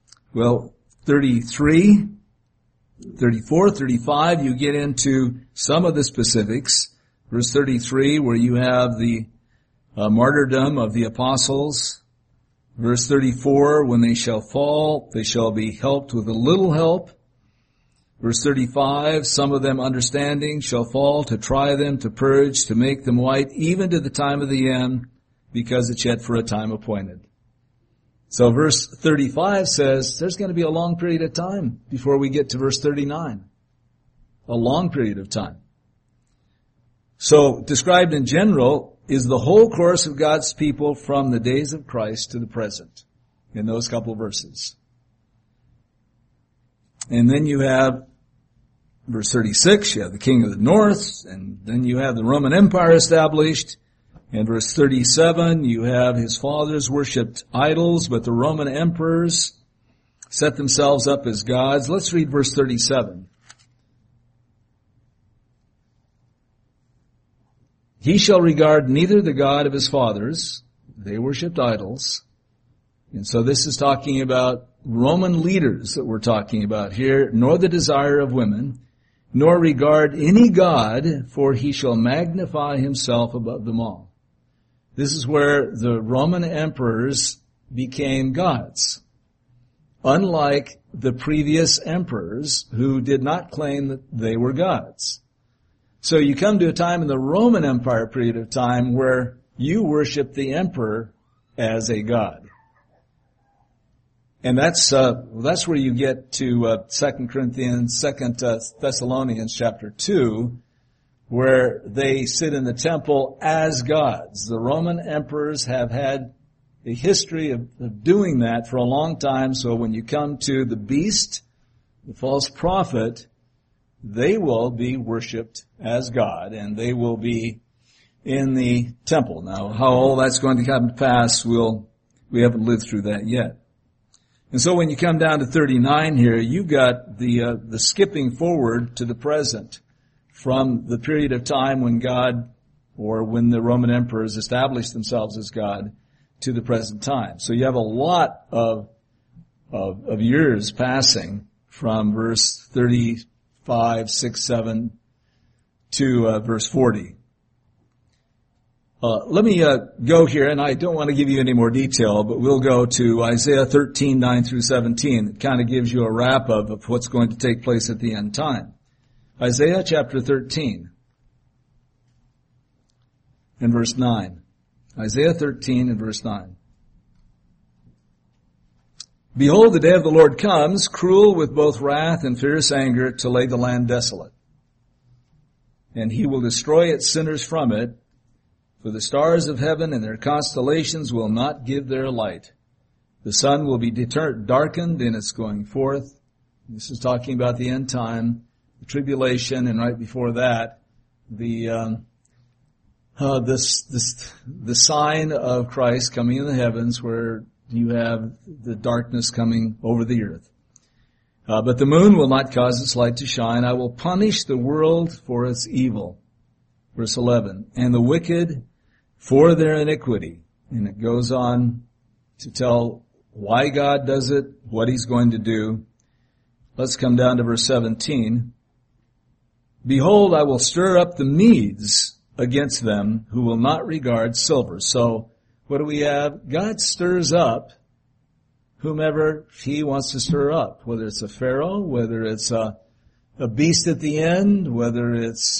33, 34, 35, you get into some of the specifics. Verse 33, where you have the martyrdom of the apostles. Verse 34, when they shall fall, they shall be helped with a little help. Verse 35, some of them understanding shall fall to try them, to purge, to make them white, even to the time of the end, because it's yet for a time appointed. So verse 35 says there's going to be a long period of time before we get to verse 39. A long period of time. So described in general is the whole course of God's people from the days of Christ to the present in those couple of verses. And then you have verse 36, you have the king of the north, and then you have the Roman Empire established. In verse 37, you have his fathers worshipped idols, but the Roman emperors set themselves up as gods. Let's read verse 37. He shall regard neither the God of his fathers, they worshipped idols. And so this is talking about Roman leaders that we're talking about here, nor the desire of women, nor regard any God, for he shall magnify himself above them all. This is where the Roman emperors became gods, unlike the previous emperors who did not claim that they were gods. So you come to a time in the Roman Empire period of time where you worship the emperor as a god. And that's where you get to 2 Thessalonians chapter 2, where they sit in the temple as gods. The Roman emperors have had a history of doing that for a long time. So when you come to the beast, the false prophet, they will be worshipped as God, and they will be in the temple. Now, how all that's going to come to pass, we haven't lived through that yet. And so when you come down to 39 here, you've got the skipping forward to the present from the period of time when God, or when the Roman emperors established themselves as God, to the present time. So you have a lot of years passing from verse 35, 6, 7 to verse 40. Let me go here, and I don't want to give you any more detail, but we'll go to Isaiah 13, 9 through 17. It kind of gives you a wrap-up of what's going to take place at the end time. Isaiah chapter 13 and verse 9. Isaiah 13 and verse 9. Behold, the day of the Lord comes, cruel with both wrath and fierce anger, to lay the land desolate. And he will destroy its sinners from it, for the stars of heaven and their constellations will not give their light. The sun will be darkened in its going forth. This is talking about the end time, the tribulation, and right before that, the sign of Christ coming in the heavens, where you have the darkness coming over the earth. But the moon will not cause its light to shine. I will punish the world for its evil. Verse 11. And the wicked for their iniquity. And it goes on to tell why God does it, what he's going to do. Let's come down to verse 17. Behold, I will stir up the Medes against them, who will not regard silver. So, what do we have? God stirs up whomever he wants to stir up, whether it's a Pharaoh, whether it's a beast at the end, whether it's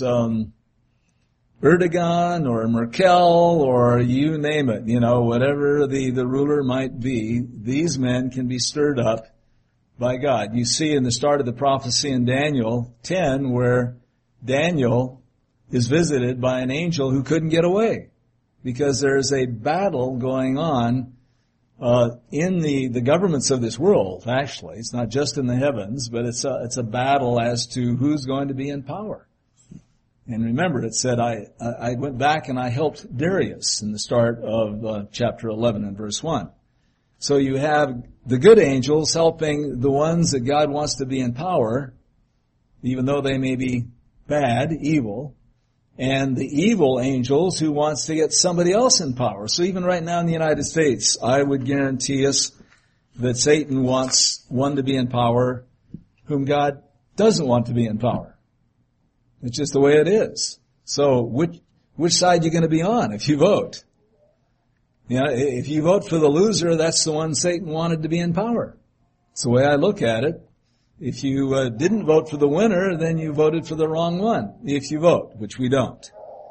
Erdogan or Merkel or you name it, whatever the ruler might be, these men can be stirred up by God. You see in the start of the prophecy in Daniel 10 where Daniel is visited by an angel who couldn't get away because there's a battle going on in the governments of this world, actually. It's not just in the heavens, but it's a battle as to who's going to be in power. And remember, it said, I went back and I helped Darius in the start of chapter 11 and verse 1. So you have the good angels helping the ones that God wants to be in power, even though they may be bad, evil, and the evil angels who wants to get somebody else in power. So even right now in the United States, I would guarantee us that Satan wants one to be in power whom God doesn't want to be in power. It's just the way it is. So which side are you going to be on if you vote? If you vote for the loser, that's the one Satan wanted to be in power. It's the way I look at it. If you didn't vote for the winner, then you voted for the wrong one, if you vote, which we don't.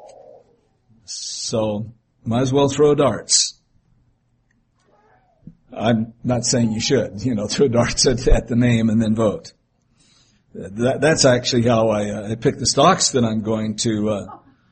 So, might as well throw darts. I'm not saying you should, throw darts at the name and then vote. That's actually how I pick the stocks that I'm going to,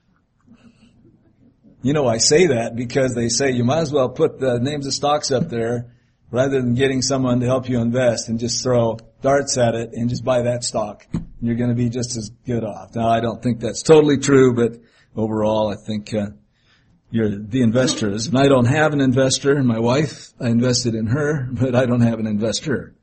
I say that because they say you might as well put the names of stocks up there rather than getting someone to help you invest and just throw darts at it and just buy that stock. You're going to be just as good off. Now, I don't think that's totally true, but overall, I think, you're the investors. And I don't have an investor. My wife, I invested in her, but I don't have an investor.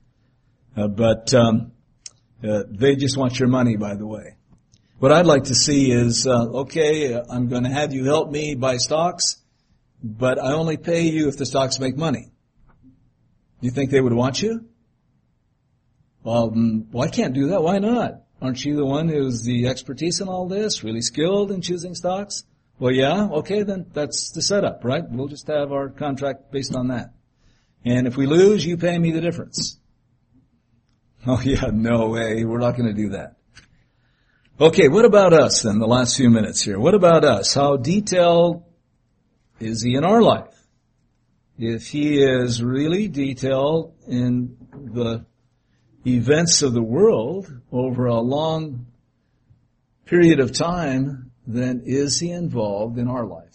They just want your money, by the way. What I'd like to see is, I'm going to have you help me buy stocks, but I only pay you if the stocks make money. Do you think they would want you? Well, I can't do that. Why not? Aren't you the one who's the expertise in all this, really skilled in choosing stocks? Well, yeah, okay, then that's the setup, right? We'll just have our contract based on that. And if we lose, you pay me the difference. Oh yeah, no way, we're not going to do that. Okay, what about us then, the last few minutes here? What about us? How detailed is he in our life? If he is really detailed in the events of the world over a long period of time, then is he involved in our life?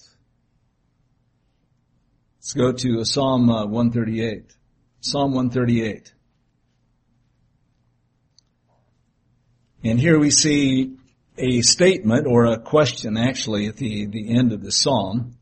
Let's go to Psalm 138. Psalm 138. And here we see a statement or a question actually at the end of the psalm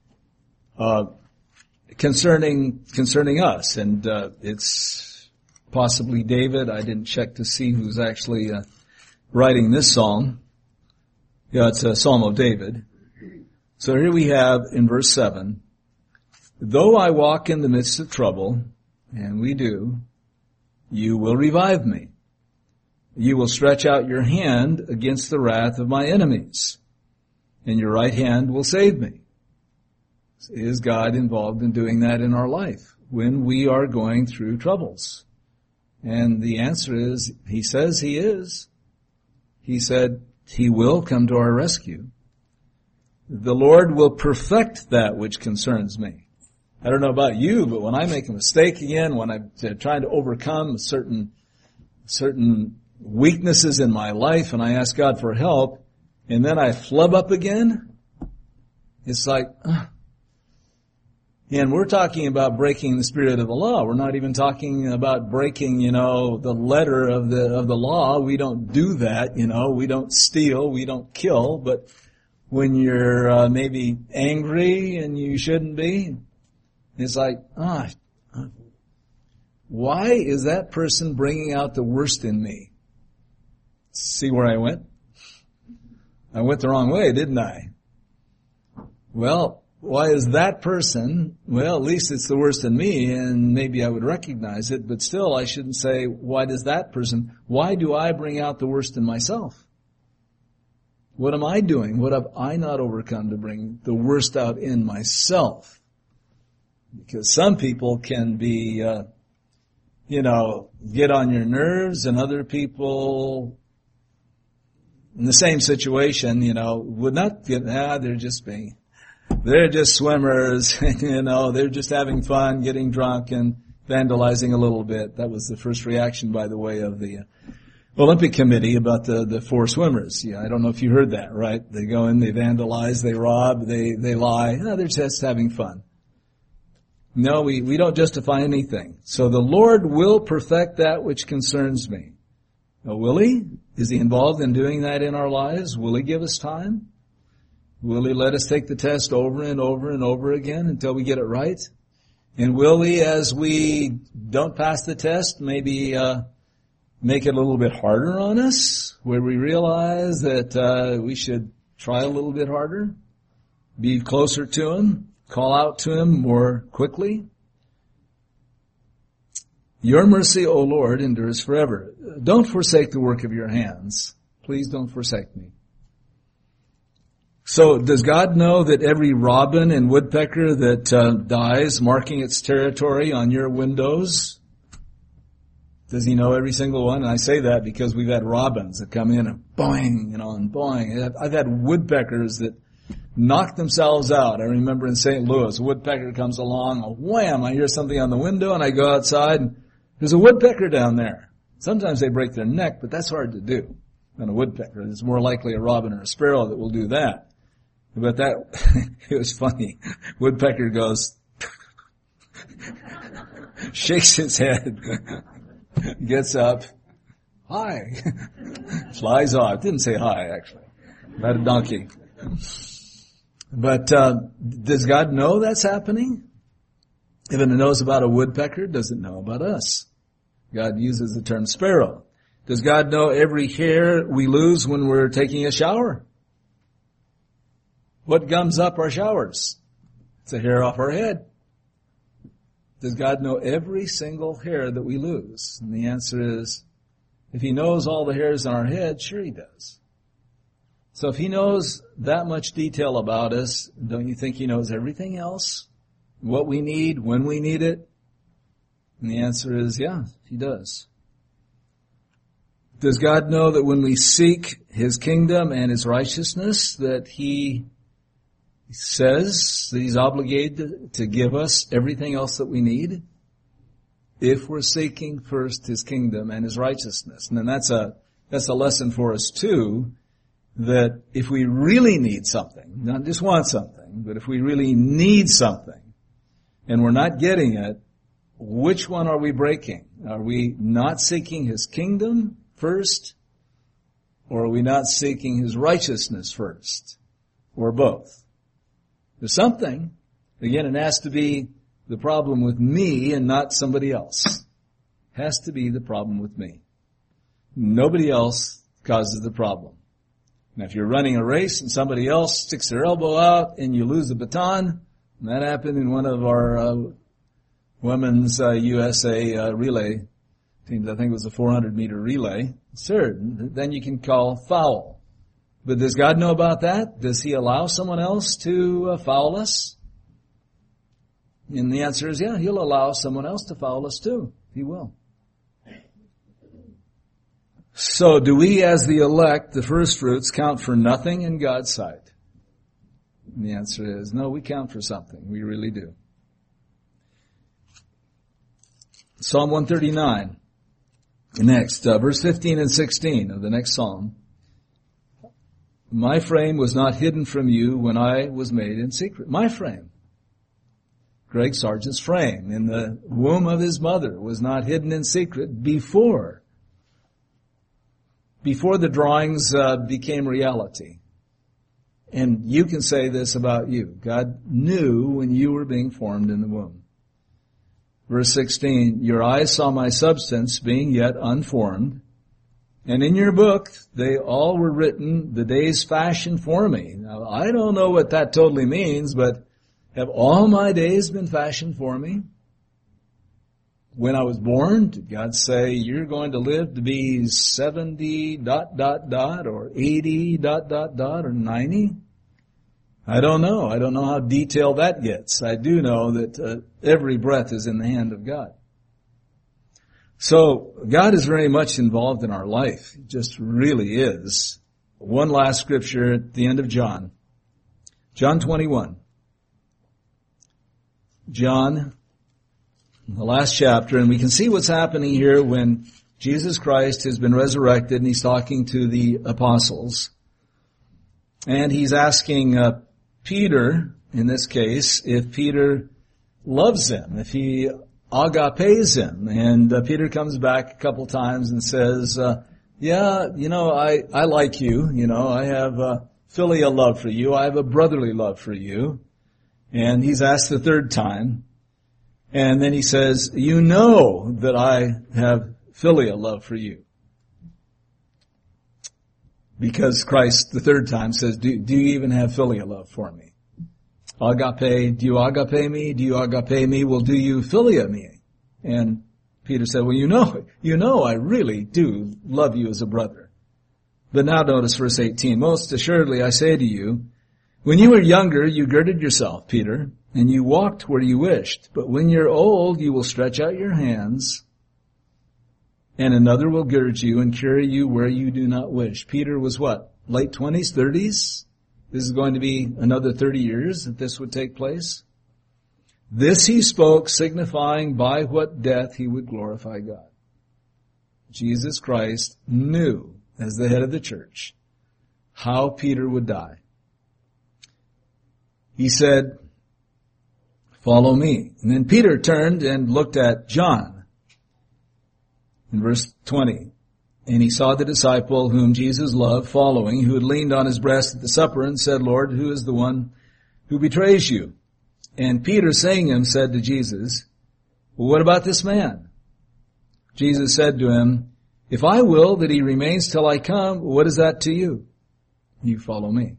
concerning us. And it's possibly David. I didn't check to see who's actually writing this psalm. Yeah, it's a Psalm of David. So here we have in verse 7, though I walk in the midst of trouble, and we do, you will revive me. You will stretch out your hand against the wrath of my enemies, and your right hand will save me. Is God involved in doing that in our life when we are going through troubles? And the answer is, he says he is. He said, he will come to our rescue. The Lord will perfect that which concerns me. I don't know about you, but when I make a mistake again, when I'm trying to overcome certain weaknesses in my life and I ask God for help, and then I flub up again, it's like, And we're talking about breaking the spirit of the law. We're not even talking about breaking, the letter of the law. We don't do that, We don't steal, we don't kill. But when you're maybe angry and you shouldn't be, it's like, why is that person bringing out the worst in me? See where I went? I went the wrong way, didn't I? Well, why is that person, at least it's the worst in me, and maybe I would recognize it, but still I shouldn't say, why do I bring out the worst in myself? What am I doing? What have I not overcome to bring the worst out in myself? Because some people can be, get on your nerves, and other people in the same situation, would not get, they're just swimmers, they're just having fun, getting drunk and vandalizing a little bit. That was the first reaction, by the way, of the Olympic Committee about the four swimmers. Yeah, I don't know if you heard that, right? They go in, they vandalize, they rob, they lie. No, they're just having fun. No, we don't justify anything. So the Lord will perfect that which concerns me. Now, will He? Is He involved in doing that in our lives? Will He give us time? Will He let us take the test over and over and over again until we get it right? And will He, as we don't pass the test, maybe make it a little bit harder on us, where we realize that we should try a little bit harder, be closer to Him, call out to Him more quickly? Your mercy, O Lord, endures forever. Don't forsake the work of your hands. Please don't forsake me. So does God know that every robin and woodpecker that dies, marking its territory on your windows, Does he know every single one? And I say that because we've had robins that come in and boing, and boing. I've had woodpeckers that knock themselves out. I remember in St. Louis, a woodpecker comes along, wham, I hear something on the window, and I go outside, and there's a woodpecker down there. Sometimes they break their neck, but that's hard to do than a woodpecker. It's more likely a robin or a sparrow that will do that. But that, it was funny. Woodpecker goes, shakes his head, gets up, hi, flies off. Didn't say hi, actually. Not a donkey. But does God know that's happening? If it knows about a woodpecker, does it know about us? God uses the term sparrow. Does God know every hair we lose when we're taking a shower? What gums up our showers? It's a hair off our head. Does God know every single hair that we lose? And the answer is, if he knows all the hairs on our head, sure he does. So if he knows that much detail about us, don't you think he knows everything else? What we need, when we need it? And the answer is, yeah, he does. Does God know that when we seek his kingdom and his righteousness, that he says that he's obligated to give us everything else that we need? If we're seeking first his kingdom and his righteousness. And then that's a lesson for us too, that if we really need something, not just want something, but if we really need something and we're not getting it, which one are we breaking? Are we not seeking his kingdom first, or are we not seeking his righteousness first, or both? There's something. Again, it has to be the problem with me and not somebody else. It has to be the problem with me. Nobody else causes the problem. Now, if you're running a race and somebody else sticks their elbow out and you lose the baton, and that happened in one of our women's USA relay teams, I think it was a 400-meter relay, certain, then you can call foul. But does God know about that? Does he allow someone else to foul us? And the answer is, yeah, he'll allow someone else to foul us too. He will. So do we as the elect, the first fruits, count for nothing in God's sight? And the answer is, no, we count for something. We really do. Psalm 139. Next, verse 15 and 16 of the next psalm. My frame was not hidden from you when I was made in secret. My frame. Greg Sargent's frame in the womb of his mother was not hidden in secret before the drawings became reality. And you can say this about you. God knew when you were being formed in the womb. Verse 16, your eyes saw my substance being yet unformed, and in your book they all were written, the days fashioned for me. Now, I don't know what that totally means, but have all my days been fashioned for me? When I was born, did God say, you're going to live to be 70 ... or 80 ... or 90? I don't know. I don't know how detailed that gets. I do know that every breath is in the hand of God. So God is very much involved in our life. He just really is. One last scripture at the end of John. John 21. John, the last chapter, and we can see what's happening here when Jesus Christ has been resurrected and he's talking to the apostles. And he's asking Peter, in this case, if Peter loves him, if he agapes him. And Peter comes back a couple times and says, yeah, I like you. I have filial love for you. I have a brotherly love for you. And he's asked the third time. And then he says, you know that I have filial love for you. Because Christ, the third time, says, do you even have filial love for me? Agape, do you agape me? Do you agape me? Well, do you philia me? And Peter said, well, you know I really do love you as a brother. But now notice verse 18. Most assuredly I say to you, when you were younger, you girded yourself, Peter, and you walked where you wished. But when you're old, you will stretch out your hands, and another will gird you and carry you where you do not wish. Peter was what? Late 20s, 30s? This is going to be another 30 years that this would take place. This he spoke, signifying by what death he would glorify God. Jesus Christ knew, as the head of the church, how Peter would die. He said, "Follow me." And then Peter turned and looked at John. In verse 20, and he saw the disciple whom Jesus loved following, who had leaned on his breast at the supper and said, "Lord, who is the one who betrays you?" And Peter, seeing him, said to Jesus, "Well, what about this man?" Jesus said to him, "If I will that he remains till I come, what is that to you? You follow me."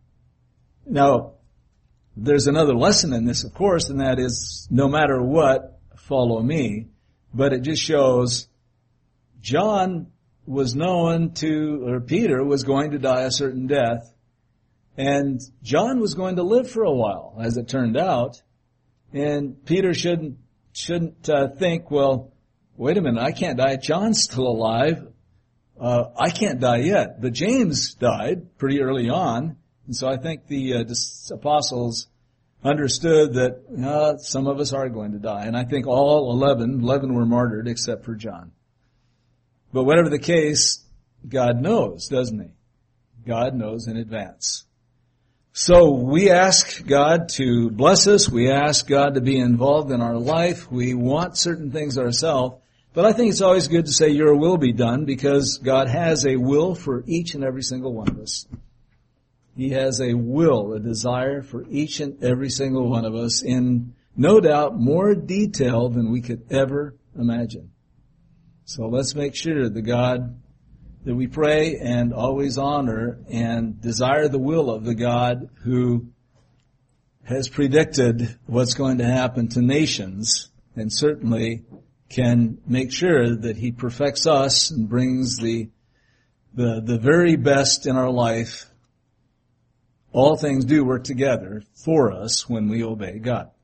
Now, there's another lesson in this, of course, and that is, no matter what, follow me. But it just shows John was known to, or Peter was going to die a certain death, and John was going to live for a while, as it turned out. And Peter shouldn't think, well, wait a minute, I can't die. John's still alive. I can't die yet. But James died pretty early on. And so I think the apostles understood that some of us are going to die. And I think all 11 were martyred except for John. But whatever the case, God knows, doesn't he? God knows in advance. So we ask God to bless us. We ask God to be involved in our life. We want certain things ourselves. But I think it's always good to say, your will be done, because God has a will for each and every single one of us. He has a will, a desire for each and every single one of us in, no doubt, more detail than we could ever imagine. So let's make sure the God that we pray and always honor and desire the will of the God who has predicted what's going to happen to nations, and certainly can make sure that he perfects us and brings the very best in our life. All things do work together for us when we obey God.